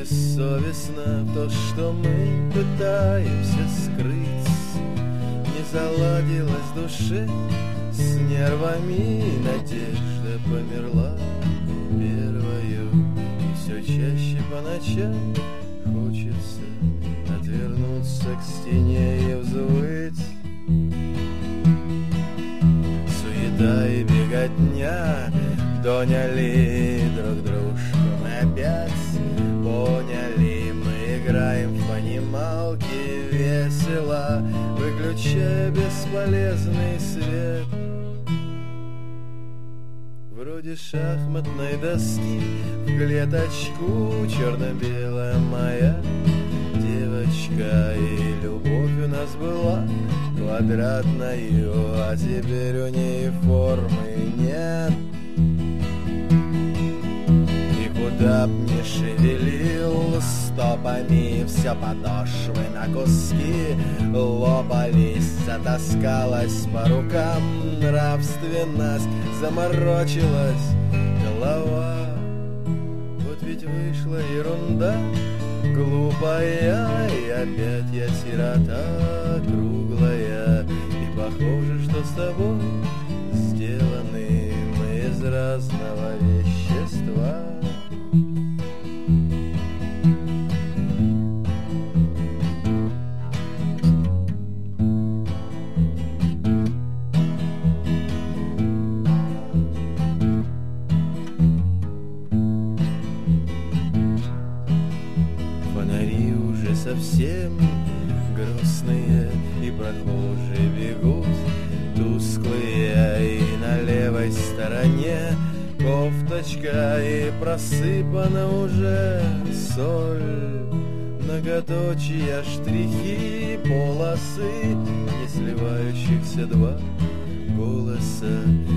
бессовестно то, что мы пытаемся скрыть. Не заладилась душе с нервами, надежда померла первою. И все чаще по ночам хочется отвернуться к стене и взвыть. Суета и беготня доняли друг дружку мы опять. Поняли, мы играем в понималки весело, выключая бесполезный свет. Вроде шахматной доски в клеточку черно-белая моя девочка. И любовь у нас была квадратною, а теперь у ней формы нет. И куда б ни шевелил стопами, все подошвы на куски лопались. Затаскалась по рукам нравственность, заморочилась голова. Вот ведь вышла ерунда глупая, и опять я сирота круглая. И похоже, что с тобой сделаны мы из разного вещества. Совсем грустные, и прохожие бегут тусклые, и на левой стороне кофточка, и просыпана уже соль. Многоточия, штрихи, полосы, не сливающихся два голоса.